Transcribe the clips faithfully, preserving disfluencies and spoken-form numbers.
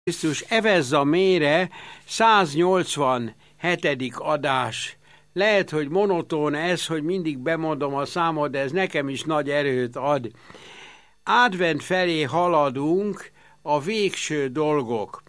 Krisztus Evezza mére száznyolcvanhetedik adás. Lehet, hogy monoton ez, hogy mindig bemondom a számot, de ez nekem is nagy erőt ad. Advent felé haladunk, a végső dolgok.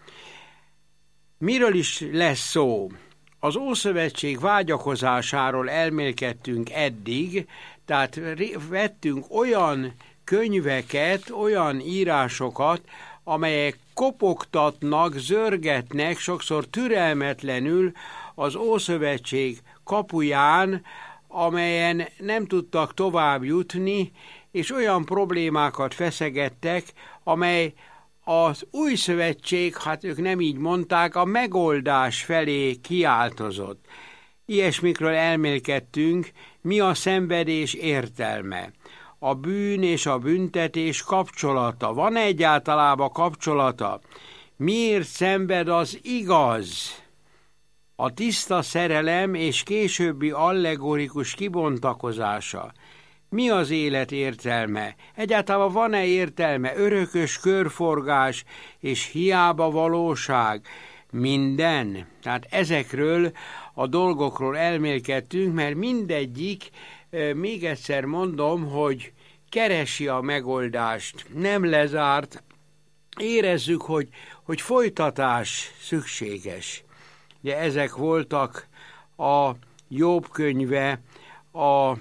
Miről is lesz szó? Az Ószövetség vágyakozásáról elmélkedtünk eddig, tehát vettünk olyan könyveket, olyan írásokat, amelyek kopogtatnak, zörgetnek, sokszor türelmetlenül az Ószövetség kapuján, amelyen nem tudtak tovább jutni, és olyan problémákat feszegettek, amely az Új Szövetség, hát ők nem így mondták, a megoldás felé kiáltozott. Ilyesmikről elmélkedtünk, mi a szenvedés értelme. A bűn és a büntetés kapcsolata. Van egyáltalában kapcsolata? Miért szenved az igaz? A tiszta szerelem és későbbi allegorikus kibontakozása. Mi az élet értelme? Egyáltalán van-e értelme? Örökös körforgás és hiába valóság? Minden. Tehát ezekről a dolgokról elmélkedtünk, mert mindegyik, még egyszer mondom, hogy keresi a megoldást, nem lezárt, érezzük, hogy, hogy folytatás szükséges. Ugye ezek voltak a Jobb könyve, a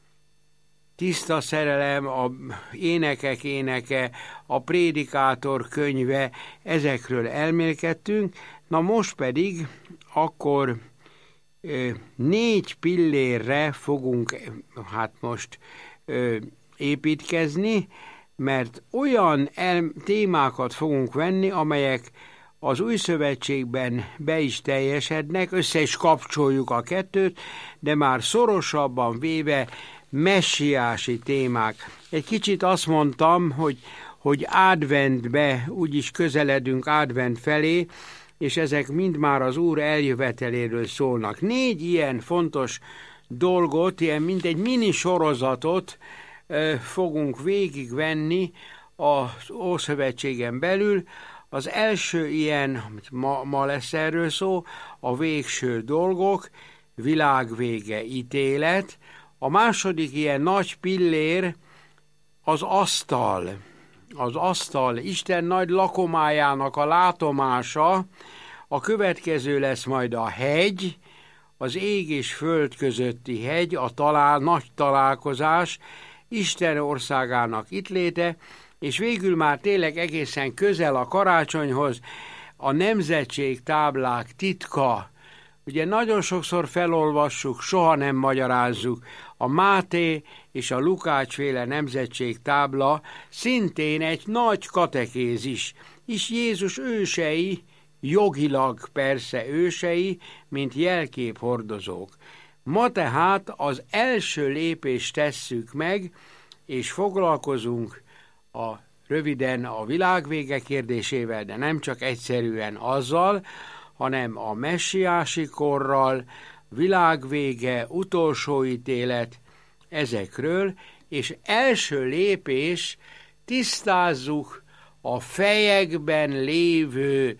tiszta szerelem, a énekek éneke, a prédikátor könyve, ezekről elmélkedtünk. Na most pedig akkor négy pillérre fogunk hát most ö, építkezni, mert olyan el, témákat fogunk venni, amelyek az Új Szövetségben be is teljesednek, össze is kapcsoljuk a kettőt, de már szorosabban véve messiási témák. Egy kicsit azt mondtam, hogy, hogy adventbe, úgyis közeledünk advent felé, és ezek mind már az Úr eljöveteléről szólnak. Négy ilyen fontos dolgot, ilyen mint egy mini sorozatot ö, fogunk végigvenni az Ószövetségen belül. Az első ilyen, ma, ma lesz erről szó, a végső dolgok, világvége, ítélet. A második ilyen nagy pillér az asztal. Az asztal, Isten nagy lakomájának a látomása, a következő lesz majd a hegy, az ég és föld közötti hegy, a talál, nagy találkozás, Isten országának itt léte, és végül már tényleg egészen közel a karácsonyhoz a nemzetség táblák titka. Ugye nagyon sokszor felolvassuk, soha nem magyarázzuk. A Máté és a Lukács-féle nemzetség tábla szintén egy nagy katekézis, és Jézus ősei, jogilag persze ősei, mint jelkép hordozók. Ma tehát az első lépést tesszük meg, és foglalkozunk a, röviden a világvége kérdésével, de nem csak egyszerűen azzal, hanem a messiási korral, világvége, utolsó ítélet, ezekről, és első lépés, tisztázzuk a fejekben lévő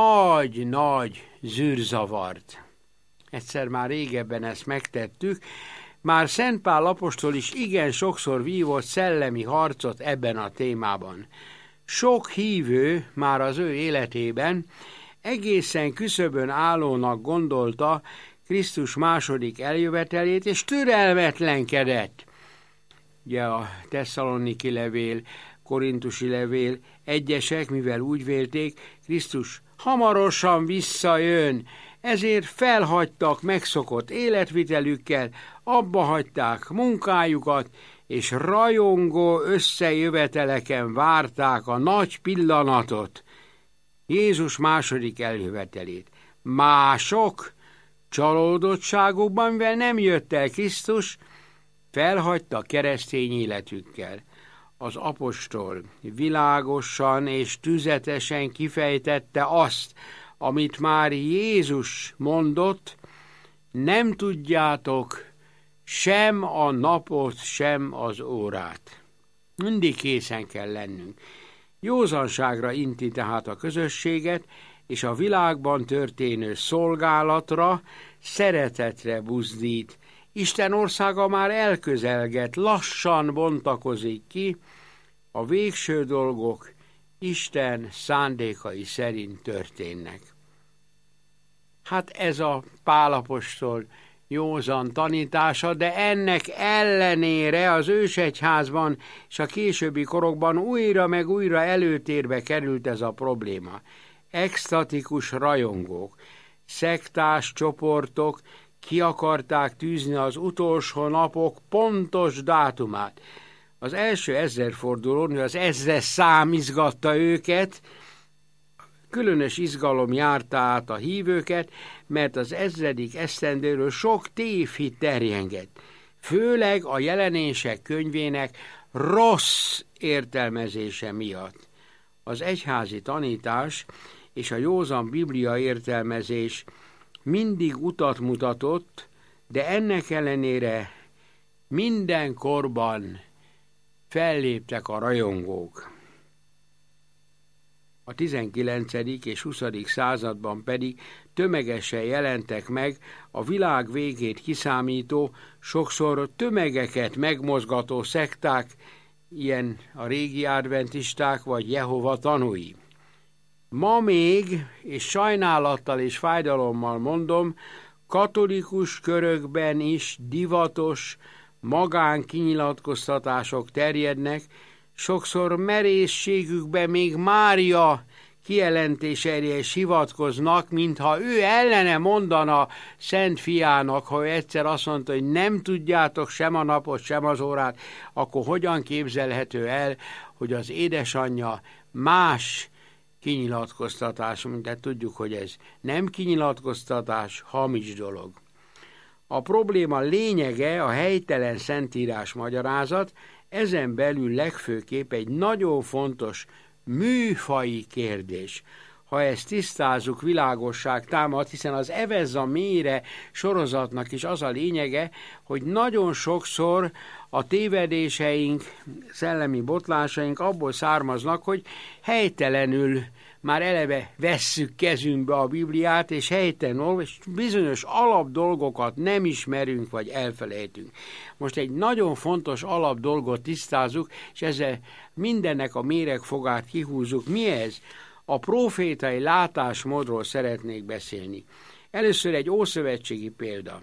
nagy-nagy zűrzavart. Egyszer már régebben ezt megtettük, már Szent Pál apostol is igen sokszor vívott szellemi harcot ebben a témában. Sok hívő már az ő életében egészen küszöbön állónak gondolta Krisztus második eljövetelét, és türelmetlenkedett. Ugye a Tesszaloniki levél, Korintusi levél, egyesek, mivel úgy vélték, Krisztus hamarosan visszajön, ezért felhagytak megszokott életvitelükkel, abba hagyták munkájukat, és rajongó összejöveteleken várták a nagy pillanatot, Jézus második eljövetelét. Mások csalódottságukban, mivel nem jött el Krisztus, felhagyta keresztény életükkel. Az apostol világosan és tüzetesen kifejtette azt, amit már Jézus mondott, nem tudjátok sem a napot, sem az órát. Mindig készen kell lennünk. Józanságra inti tehát a közösséget, és a világban történő szolgálatra, szeretetre buzdít. Isten országa már elközelget, lassan bontakozik ki, a végső dolgok Isten szándékai szerint történnek. Hát ez a Pál apostol józan tanítása, de ennek ellenére az ősegyházban és a későbbi korokban újra meg újra előtérbe került ez a probléma. Extatikus rajongók, szektás csoportok ki akarták tűzni az utolsó napok pontos dátumát. Az első ezerfordulón, az ezres szám izgatta őket, különös izgalom járta át a hívőket, mert az ezredik esztendőről sok tévhit terjengett. Főleg a jelenések könyvének rossz értelmezése miatt. Az egyházi tanítás és a józan biblia értelmezés mindig utat mutatott, de ennek ellenére minden korban felléptek a rajongók. A tizenkilencedik és huszadik században pedig tömegesen jelentek meg a világ végét kiszámító, sokszor tömegeket megmozgató szekták, ilyen a régi adventisták vagy Jehova tanúi. Ma még, és sajnálattal és fájdalommal mondom, katolikus körökben is divatos magánkinyilatkoztatások terjednek, sokszor merészségükben még Mária kijelentéseire is hivatkoznak, mintha ő ellene mondana Szent Fiának, ha ő egyszer azt mondta, hogy nem tudjátok sem a napot, sem az órát, akkor hogyan képzelhető el, hogy az édesanyja más kinyilatkoztatás, mint tudjuk, hogy ez nem kinyilatkoztatás, hamis dolog. A probléma lényege a helytelen szentírás magyarázat, ezen belül legfőképp egy nagyon fontos műfaji kérdés. Ha ezt tisztázzuk, világosság támad, hiszen az Evezza mélyre sorozatnak is az a lényege, hogy nagyon sokszor a tévedéseink, szellemi botlásaink abból származnak, hogy helytelenül már eleve vesszük kezünkbe a Bibliát, és helytelenül és bizonyos alapdolgokat nem ismerünk, vagy elfelejtünk. Most egy nagyon fontos alapdolgot tisztázzuk, és ezzel mindennek a méregfogát kihúzzuk. Mi ez? A profétai látásmódról szeretnék beszélni. Először egy ószövetségi példa.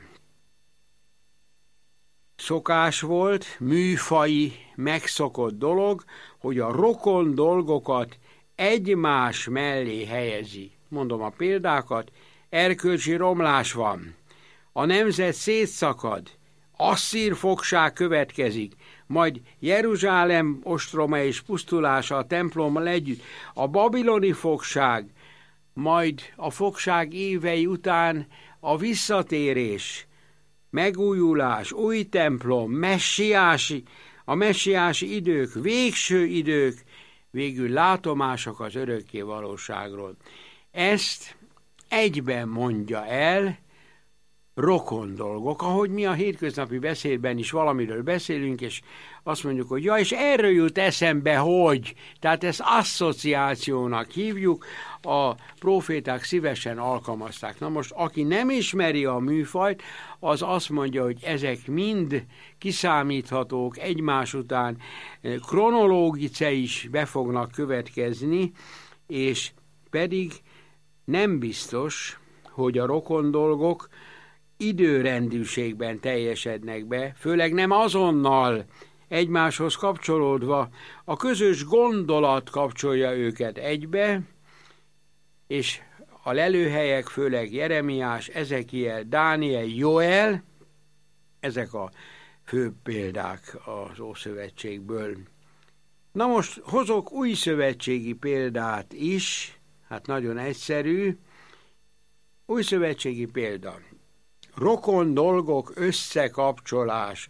Szokás volt, műfaji, megszokott dolog, hogy a rokon dolgokat egymás mellé helyezi. Mondom a példákat, erkölcsi romlás van, a nemzet szétszakad, asszír fogság következik, majd Jeruzsálem ostroma és pusztulása a templommal együtt, a babiloni fogság, majd a fogság évei után a visszatérés, megújulás, új templom, messiási, a messiási idők, végső idők, végül látomások az örökké valóságról. Ezt egyben mondja el rokon dolgok, ahogy mi a hétköznapi beszédben is valamiről beszélünk, és azt mondjuk, hogy ja, és erről jut eszembe, hogy. Tehát ezt asszociációnak hívjuk, a proféták szívesen alkalmazták. Na most, aki nem ismeri a műfajt, az azt mondja, hogy ezek mind kiszámíthatók, egymás után kronológice is be fognak következni, és pedig nem biztos, hogy a rokon dolgok időrendűségben teljesednek be, főleg nem azonnal egymáshoz kapcsolódva, a közös gondolat kapcsolja őket egybe, és a lelőhelyek, főleg Jeremiás, Ezekiel, Dániel, Joel, ezek a fő példák az Ószövetségből. Na most hozok új szövetségi példát is, hát nagyon egyszerű, új szövetségi példa. Rokon dolgok összekapcsolás.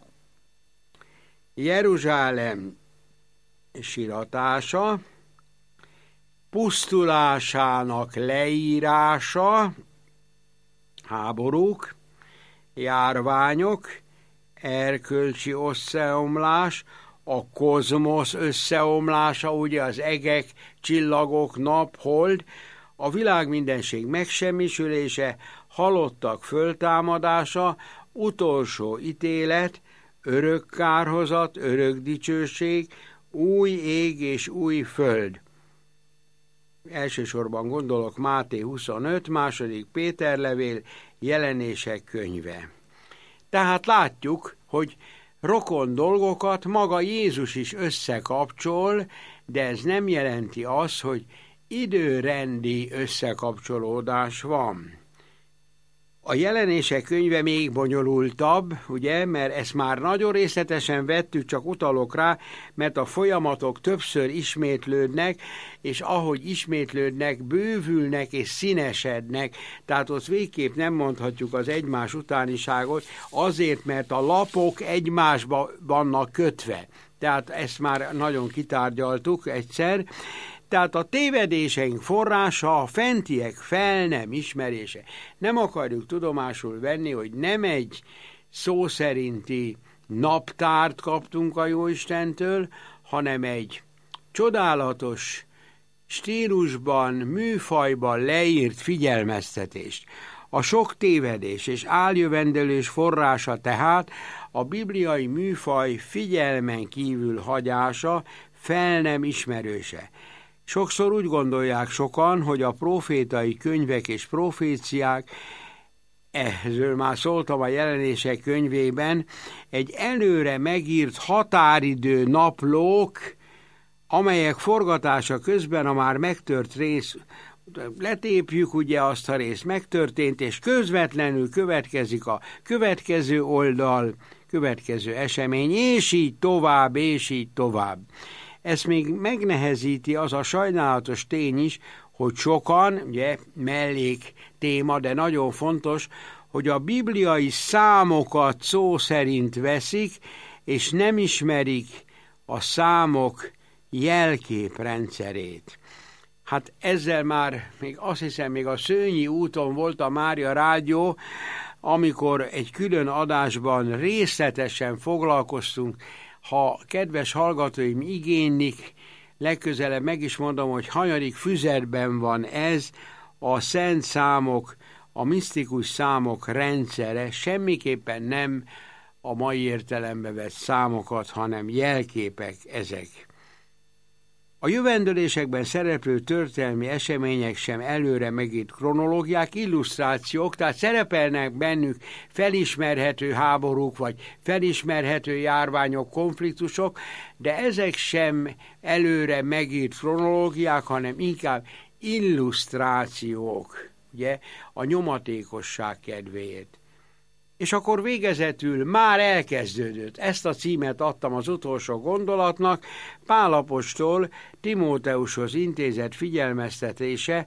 Jeruzsálem siratása, pusztulásának leírása, háborúk, járványok, erkölcsi összeomlás, a kozmosz összeomlása, ugye az egek, csillagok, nap, hold, a világ mindenség megsemmisülése, halottak föltámadása, utolsó ítélet, örök kárhozat, örök dicsőség, új ég és új föld. Elsősorban gondolok Máté huszonöt, második Péter levél, Jelenések könyve. Tehát látjuk, hogy rokon dolgokat maga Jézus is összekapcsol, de ez nem jelenti azt, hogy időrendi összekapcsolódás van. A Jelenések könyve még bonyolultabb, ugye, mert ezt már nagyon részletesen vettük, csak utalok rá, mert a folyamatok többször ismétlődnek, és ahogy ismétlődnek, bővülnek és színesednek, tehát ott végképp nem mondhatjuk az egymás utániságot, azért, mert a lapok egymásba vannak kötve. Tehát ezt már nagyon kitárgyaltuk egyszer. Tehát a tévedéseink forrása a fentiek fel nem ismerése. Nem akarjuk tudomásul venni, hogy nem egy szó szerinti naptárt kaptunk a Jóistentől, hanem egy csodálatos stílusban, műfajban leírt figyelmeztetést. A sok tévedés és áljövendelés forrása tehát a bibliai műfaj figyelmen kívül hagyása, fel nem ismerőse. Sokszor úgy gondolják sokan, hogy a profétai könyvek és proféciák, ezzel már szóltam a Jelenések könyvében, egy előre megírt határidő naplók, amelyek forgatása közben a már megtört rész, letépjük ugye azt a részt, megtörtént, és közvetlenül következik a következő oldal, következő esemény, és így tovább, és így tovább. Ezt még megnehezíti az a sajnálatos tény is, hogy sokan, ugye mellék téma, de nagyon fontos, hogy a bibliai számokat szó szerint veszik, és nem ismerik a számok jelképrendszerét. Hát ezzel már, még azt hiszem, még a Szőnyi úton volt a Mária Rádió, amikor egy külön adásban részletesen foglalkoztunk. Ha kedves hallgatóim igénylik, legközelebb meg is mondom, hogy hanyadik füzetben van ez, a szent számok, a misztikus számok rendszere, semmiképpen nem a mai értelembe vett számokat, hanem jelképek ezek. A jövendőlésekben szereplő történelmi események sem előre megírt kronológiák, illusztrációk, tehát szerepelnek bennük felismerhető háborúk, vagy felismerhető járványok, konfliktusok, de ezek sem előre megírt kronológiák, hanem inkább illusztrációk, ugye, a nyomatékosság kedvéért. És akkor végezetül már elkezdődött. Ezt a címet adtam az utolsó gondolatnak, Pál apostol Timóteushoz intézett figyelmeztetése,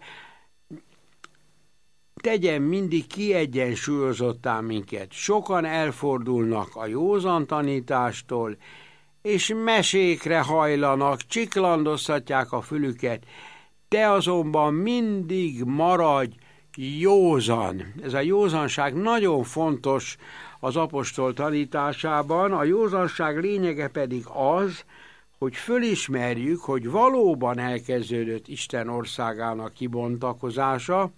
tegyen mindig kiegyensúlyozottá minket. Sokan elfordulnak a józan tanítástól, és mesékre hajlanak, csiklandoztatják a fülüket. Te azonban mindig maradj józan. Ez a józanság nagyon fontos az apostol tanításában. A józanság lényege pedig az, hogy fölismerjük, hogy valóban elkezdődött Isten országának kibontakozása,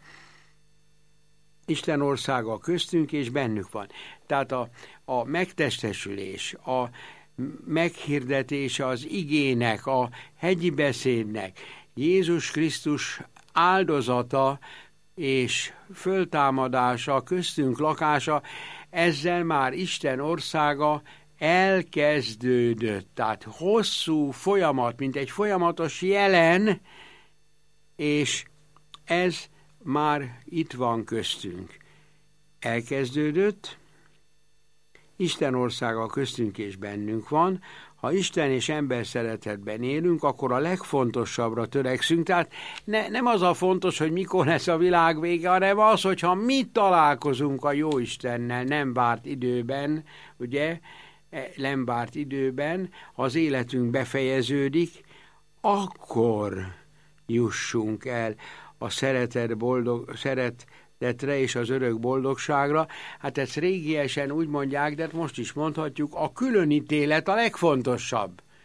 Isten országa köztünk és bennük van. Tehát a, a megtestesülés, a meghirdetése az igének, a hegyi beszédnek, Jézus Krisztus áldozata és föltámadása, köztünk lakása, ezzel már Isten országa elkezdődött. Tehát hosszú folyamat, mint egy folyamatos jelen, és ez már itt van köztünk. Elkezdődött, Isten országa köztünk és bennünk van. Ha Isten és ember szeretetben élünk, akkor a legfontosabbra törekszünk. Tehát ne, nem az a fontos, hogy mikor lesz a világ vége, hanem az, hogyha mi találkozunk a jó Istennel nem várt időben, ugye, nem várt időben, ha az életünk befejeződik, akkor jussunk el a szeretet boldog, szeretetre és az örök boldogságra. Hát ezt régiesen úgy mondják, de most is mondhatjuk, a különítélet a legfontosabb.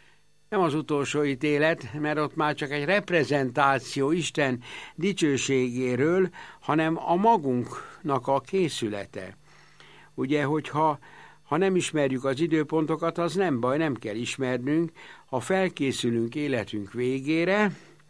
nem az utolsó ítélet, mert ott már csak egy reprezentáció Isten dicsőségéről, hanem a magunknak a készülete. Ugye, hogyha ha nem ismerjük az időpontokat, az nem baj, nem kell ismernünk. Ha felkészülünk életünk végére,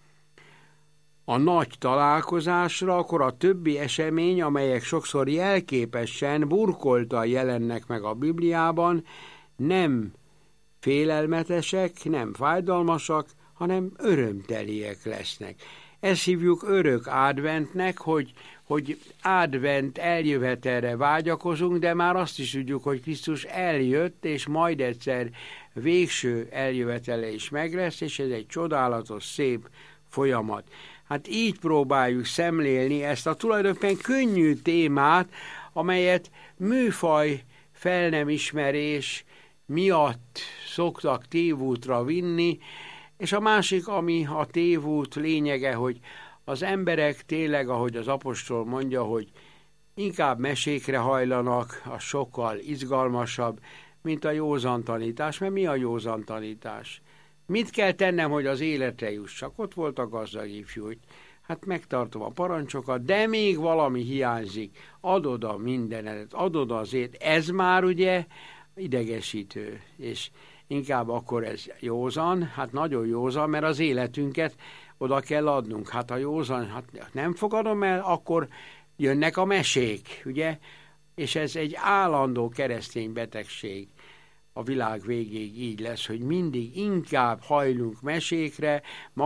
a nagy találkozásra, akkor a többi esemény, amelyek sokszor jelképesen, burkoltan jelennek meg a Bibliában, nem félelmetesek, nem fájdalmasak, hanem örömteliek lesznek. Ezt hívjuk örök adventnek, hogy, hogy advent eljövetelre vágyakozunk, de már azt is tudjuk, hogy Krisztus eljött, és majd egyszer végső eljövetele is meg lesz, és ez egy csodálatos, szép folyamat. Hát így próbáljuk szemlélni ezt a tulajdonképpen könnyű témát, amelyet műfaj fel nem ismerés miatt szoktak tévútra vinni, és a másik, ami a tévút lényege, hogy az emberek tényleg, ahogy az apostol mondja, hogy inkább mesékre hajlanak, az sokkal izgalmasabb, mint a józan tanítás. Mert mi a józan tanítás? Mit kell tennem, hogy az életre jussak? Ott volt a gazdag ifjú, hogy hát megtartom a parancsokat, de még valami hiányzik. Adod a mindenedet, adod azért. Ez már ugye idegesítő, és inkább akkor ez józan, hát nagyon józan, mert az életünket oda kell adnunk. Hát a józan, hát nem fogadom el, akkor jönnek a mesék, ugye? És ez egy állandó keresztény betegség. A világ végéig így lesz, hogy mindig inkább hajlunk mesékre,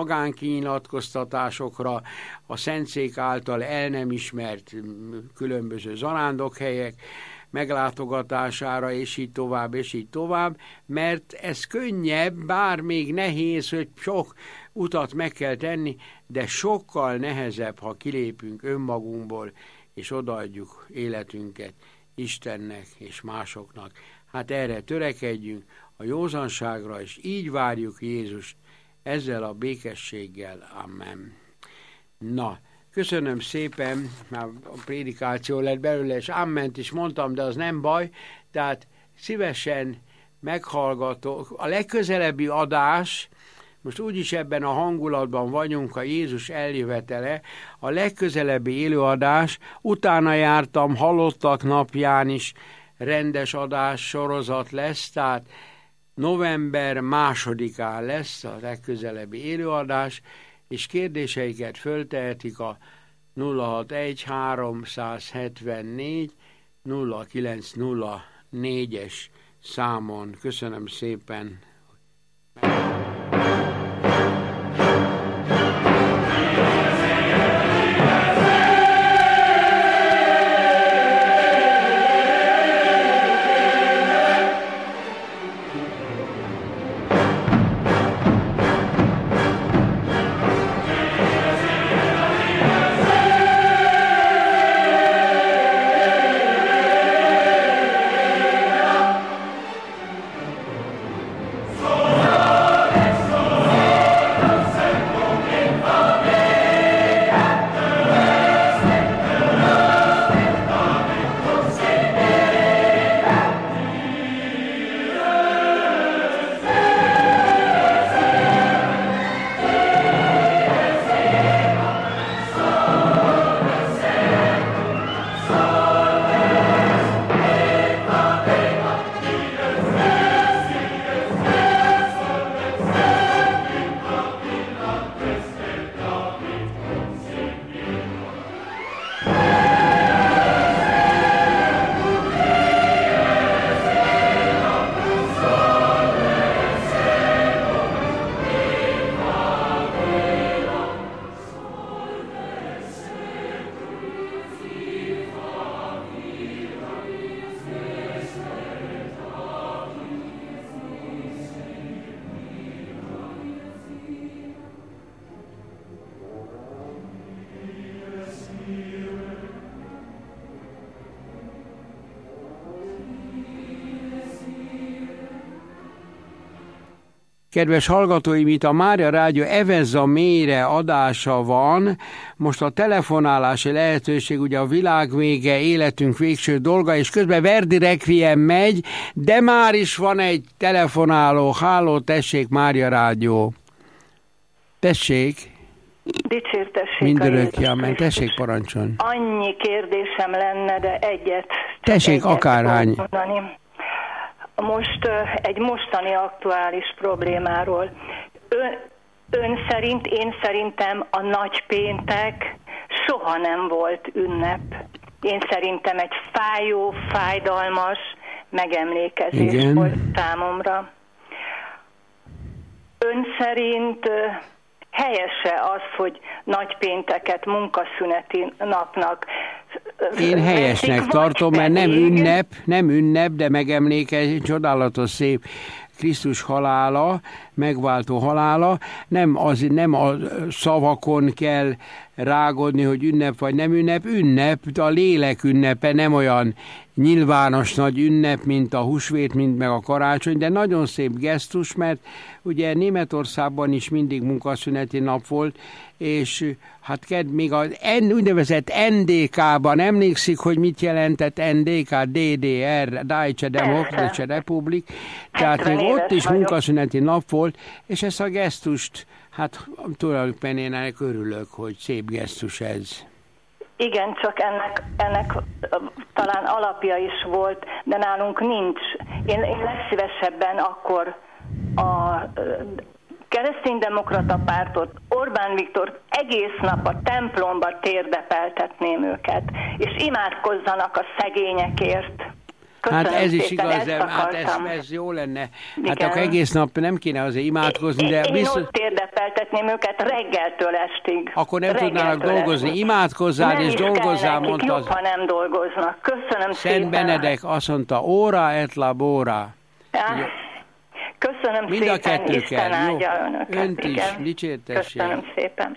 magánkinyilatkoztatásokra, a szentszék által el nem ismert különböző zarándokhelyek meglátogatására, és így tovább, és így tovább, mert ez könnyebb, bár még nehéz, hogy sok utat meg kell tenni, de sokkal nehezebb, ha kilépünk önmagunkból, és odaadjuk életünket Istennek és másoknak. Hát erre törekedjünk, a józanságra, és így várjuk Jézust, ezzel a békességgel. Amen. Na, köszönöm szépen, már a prédikáció lett belőle, és amment is mondtam, de az nem baj, tehát szívesen meghallgatok. A legközelebbi adás, most úgyis ebben a hangulatban vagyunk, a Jézus eljövetele, a legközelebbi élőadás, utána jártam halottak napján is, rendes adás sorozat lesz, tehát november másodikán lesz a legközelebbi élőadás, és kérdéseiket föltehetik a nulla hatvanegy háromszázhetvennégy nulla kilenc nulla négyes számon. Köszönöm szépen! Kedves hallgatóim, itt a Mária Rádió Evezza mélyre adása van. Most a telefonálási lehetőség, ugye a világ vége, életünk végső dolga, és közben Verdi Requiem megy, de már is van egy telefonáló. Háló, tessék, Mária Rádió. Tessék. Dicsértessék Mindörökké, amen. Tessék, parancsoljon. Annyi kérdésem lenne, de egyet. Tessék, egyet akárhány. Most egy mostani aktuális problémáról. Ön, ön szerint, én szerintem a nagypéntek soha nem volt ünnep. Én szerintem egy fájó, fájdalmas megemlékezés Igen. volt számomra. Ön szerint helyese az, hogy nagypénteket munkaszüneti napnak Én helyesnek veszik, tartom, mert nem pedig... ünnep, nem ünnep, de megemlékezés, csodálatos szép Krisztus halála, megváltó halála, nem, az, nem a szavakon kell rágodni, hogy ünnep vagy nem ünnep, ünnep, a lélek ünnepe, nem olyan nyilvános nagy ünnep, mint a húsvét, mint meg a karácsony, de nagyon szép gesztus, mert ugye Németországban is mindig munkaszüneti nap volt, és hát ked, még az N, úgynevezett en dé ká-ban emlékszik, hogy mit jelentett en dé ká, dé dé er, Deutsche Demokratische Republik, tehát még ott is munkaszüneti nap volt, és ezt a gesztust, hát tulajdonképpen én ennek örülök, hogy szép gesztus ez. Igen, csak ennek, ennek talán alapja is volt, de nálunk nincs. Én, én legszívesebben akkor a kereszténydemokrata pártot, Orbán Viktor egész nap a templomba térdepeltetném őket, és imádkozzanak a szegényekért. Köszönöm hát ez is szépen, igaz, de hát ez, ez jó lenne. Igen. Hát akkor egész nap nem kéne azért imádkozni, de én, biztos... Én ott térdepeltetném őket reggeltől estig. Akkor nem tudnának dolgozni. Estig. Imádkozzál és dolgozzál, mondta az... jobb, ha nem dolgoznak. Köszönöm Szent szépen. Benedek azt mondta, óra et labora. Ja. Köszönöm Mind szépen, a kettő Isten kell. áldja önöket. Önt is, igen. dicsértessék. Köszönöm szépen.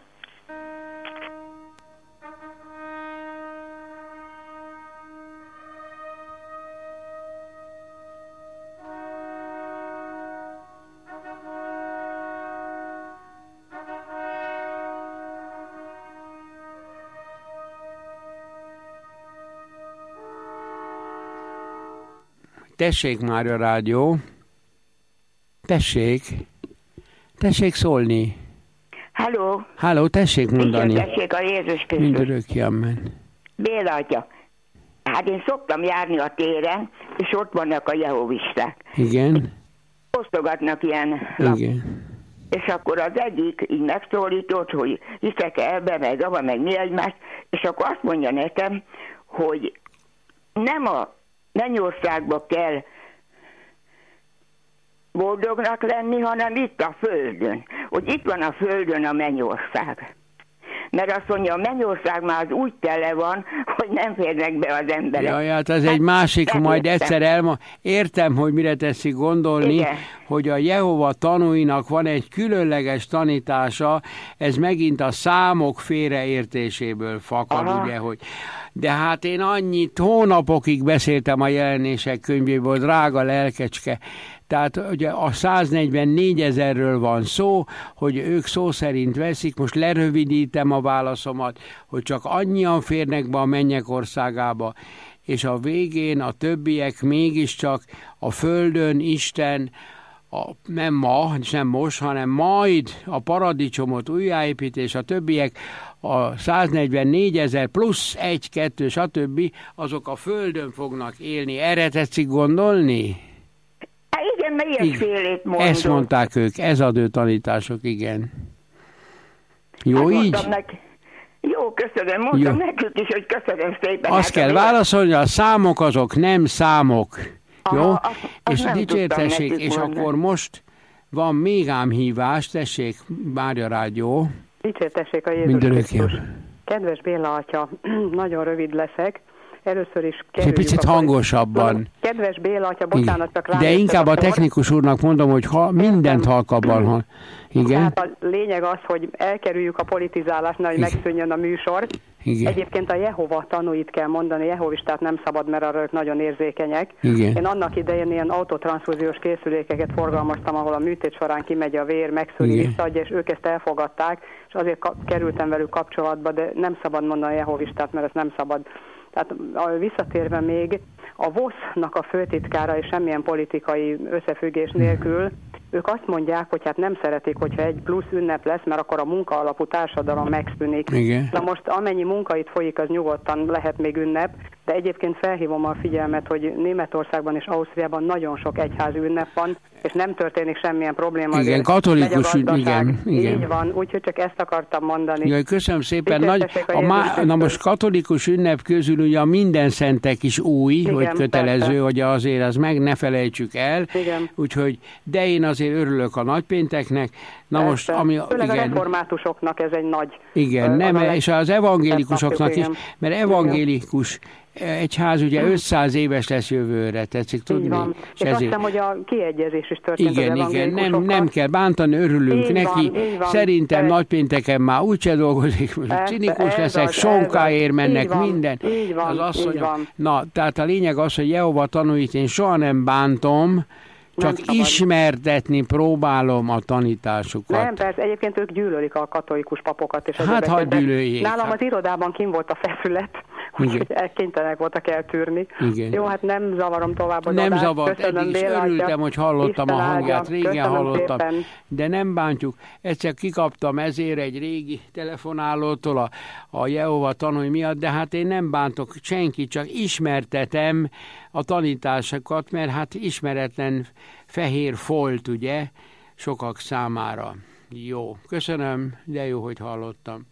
Tessék már a rádió. Tessék. Tessék szólni. Halló. Halló, tessék mondani. Tessék a Jézus Krisztus. Mindörökké, amen. Béla atya. Hát én szoktam járni a téren, és ott vannak a jehovisták. Igen. Osztogatnak ilyen lap. Igen. És akkor az egyik így megszólított, hogy hiszek-e ebbe, meg abba, meg mi egymást, és akkor azt mondja nekem, hogy nem a mennyországba kell boldognak lenni, hanem itt a földön. Hogy itt van a földön a mennyország. Mert azt mondja, a mennyország már az úgy tele van, hogy nem férnek be az emberek. Jaj, hát ez egy másik, nem majd értem. egyszer elma... Értem, hogy mire teszik gondolni, Igen. hogy a Jehova tanúinak van egy különleges tanítása, ez megint a számok félreértéséből fakad, Aha. ugye, hogy... De hát én annyit hónapokig beszéltem a jelenések könyvéből, drága lelkecske. Tehát ugye a száznegyvennégyezer-ről van szó, hogy ők szó szerint veszik, most lerövidítem a válaszomat, hogy csak annyian férnek be a mennyek országába, és a végén a többiek mégiscsak a földön Isten, a, nem ma, nem most, hanem majd a paradicsomot újjáépítés, a többiek a száznegyvennégyezer plusz egy, kettő, stb. Azok a földön fognak élni. Erre tetszik gondolni? Hát igen, mert ilyesfélét mondom. Ezt mondták ők, ez ad ő tanítások, igen. Jó hát így? Neki, jó, köszönöm, mondtam Jó. nekük is, hogy köszönöm szépen. Azt hát, kell amivel... válaszolni, a számok azok nem számok. Aha, Jó? azt- azt És nem dicsértessék, tudtam nekik és mondani. akkor most van még ám hívás, tessék, Mária Rádió. Dicsértessék a Jézus Mindörökké. Krisztus. Kedves Béla atya, nagyon rövid leszek. először is kerüljük. Egy picit hangosabban. Na, kedves Béla, ha bocsánat, csak rá. De inkább a technikus úrnak mondom, hogy ha mindent halkabban hall. Igen. Hát a lényeg az, hogy elkerüljük a politizálást, hogy megszűnjön a műsor. Igen. Egyébként a Jehova tanúit kell mondani, jehovistát nem szabad, mert arra ők nagyon érzékenyek. Igen. Én annak idején ilyen autotranszfúziós készülékeket forgalmaztam, ahol a műtét során kimegy a vér, megszűri, visszaadja, és ők ezt elfogadták, és azért kerültem velük kapcsolatba, de nem szabad mondani a jehovistát, mert ezt nem szabad. Tehát visszatérve még, a vosznak a főtitkára és semmilyen politikai összefüggés nélkül, ők azt mondják, hogy hát nem szeretik, hogyha egy plusz ünnep lesz, mert akkor a munka alapú társadalom megszűnik. Igen. Na most amennyi munka itt folyik, az nyugodtan lehet még ünnep, de egyébként felhívom a figyelmet, hogy Németországban és Ausztriában nagyon sok egyházi ünnep van, és nem történik semmilyen probléma. Igen, katolikus ünnep, igen, igen. Így van, úgyhogy csak ezt akartam mondani. Igen, köszönöm szépen. Nagy, a má, na most katolikus ünnep közül ugye a minden szentek is új, igen, hogy kötelező, persze. Hogy azért az meg ne felejtsük el. Igen. Úgyhogy, de én azért örülök a nagypénteknek. Na persze. Most, ami, főleg igen, a reformátusoknak ez egy nagy... Igen, nem, és az evangélikusoknak is, mert evangélikus egyház ugye ötszáz éves lesz jövőre, tetszik tudni? Van. És, és azt hiszem, hogy a kiegyezés is történt igen, az igen, nem, nem kell bántani, örülünk így neki. Van, Szerintem van. Nagypénteken már úgyse dolgozik, cinikus leszek, az, sonkáért mennek van, minden. Van, az asszonyok. Na, tehát a lényeg az, hogy Jehova tanúit én soha nem bántom, csak nem ismertetni próbálom a tanításukat. Nem, persze, egyébként ők gyűlölik a katolikus papokat. És hát, ha gyűlöljék. Nálam hát. Az irodában kim volt a feszület, úgyhogy kénytelenek voltak eltűrni. Igen. Jó, hát nem zavarom tovább az Nem adást. zavart, eddig is örültem, hogy hallottam Isten a hangját, áldja. Régen Köszönöm hallottam. Szépen. De nem bántjuk. Egyszer kikaptam ezért egy régi telefonálótól a, a Jehova tanúi miatt, de hát én nem bántok senkit, csak ismertetem a tanításokat, mert hát ismeretlen fehér folt, ugye, sokak számára. Jó, köszönöm, de jó, hogy hallottam.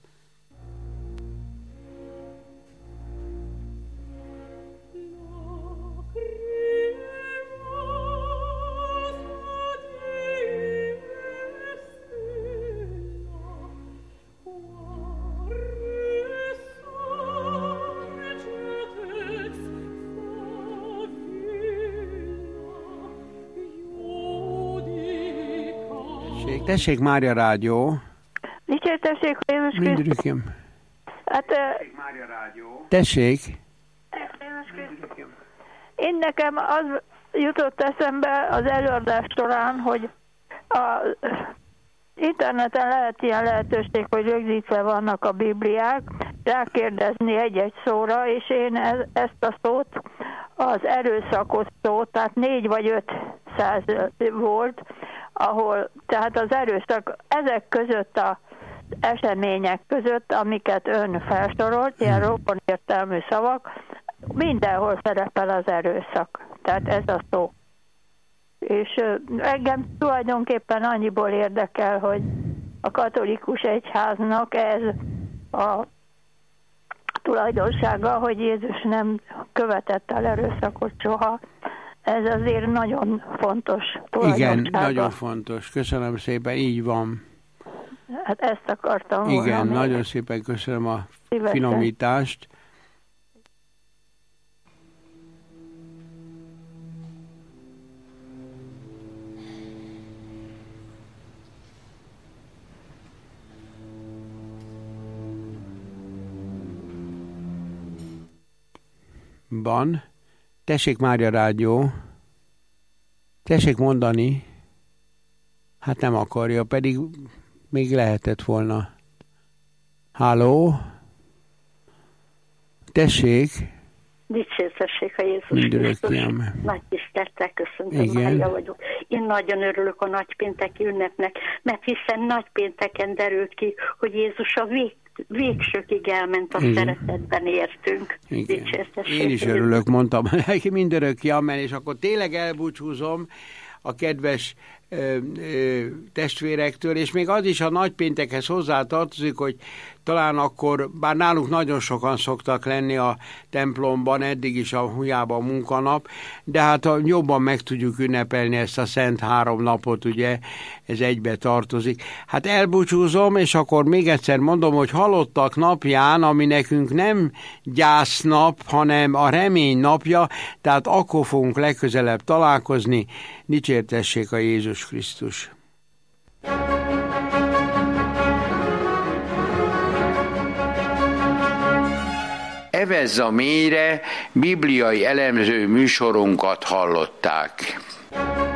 Tessék, Mária Rádió. Dicsértessék, Jézus Krisztus. Mindrükém. Hát, tessék, Mária Rádió. Tessék. Én nekem az jutott eszembe az előadás során, hogy a interneten lehet ilyen lehetőség, hogy rögzítve vannak a bibliák, rákérdezni egy-egy szóra, és én ez, ezt a szót, az erőszakos szót, tehát négy vagy öt száz volt, ahol, tehát az erőszak, ezek között az események között, amiket ön felsorolt, ilyen rokon értelmű szavak, mindenhol szerepel az erőszak. Tehát ez a szó. És engem tulajdonképpen annyiból érdekel, hogy a katolikus egyháznak ez a tulajdonsága, hogy Jézus nem követett el erőszakot soha. Ez azért nagyon fontos tulajdonsága. Igen, nagyon fontos. Köszönöm szépen, így van. Hát ezt akartam volna. Igen, még. Nagyon szépen köszönöm a szívesen. Finomítást. Van. Tessék, Mária Rádió. Tessék mondani. Hát nem akarja, pedig még lehetett volna. Háló? Tessék. Dicsértessék a Jézus Krisztus. Nagy tisztelettel köszöntöm, Mária vagyok. Én nagyon örülök a nagypénteki ünnepnek, mert hiszen nagypénteken derült ki, hogy Jézus a vég, végsőkig elment, a igen. Szeretetben értünk. Én is örülök, mondtam neki mindörökké, amen, és akkor tényleg elbúcsúzom a kedves ö, ö, testvérektől, és még az is a nagypéntekhez hozzá tartozik, hogy talán akkor, bár náluk nagyon sokan szoktak lenni a templomban, eddig is a Hujában munkanap, de hát jobban meg tudjuk ünnepelni ezt a szent három napot, ugye, ez egybe tartozik. Hát elbúcsúzom, és akkor még egyszer mondom, hogy halottak napján, ami nekünk nem gyásznap, hanem a remény napja, tehát akkor fogunk legközelebb találkozni. Dicsértessék a Jézus Krisztus! Evezz a mélyre bibliai elemző műsorunkat hallották.